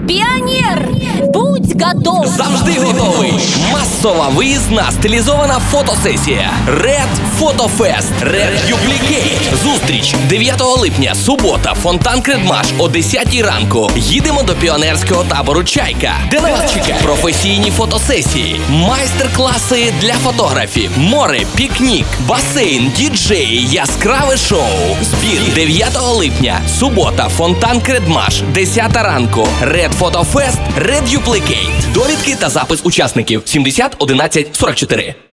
Піонер, будь готов! Завжди готовий! Масова виїзна стилізована фотосесія Red Photo Fest Red Duplicate. Зустріч 9 липня, субота, фонтан Кредмаш о 10 ранку. Їдемо до піонерського табору «Чайка», де на вас чекають професійні фотосесії, майстер-класи для фотографів, море, пікнік, басейн, діджеї, яскраве шоу. Збір 9 липня, субота, фонтан Кредмаш, 10 ранку. Red Photo Fest Red Duplicate. Довідки та запис учасників 70 11 44.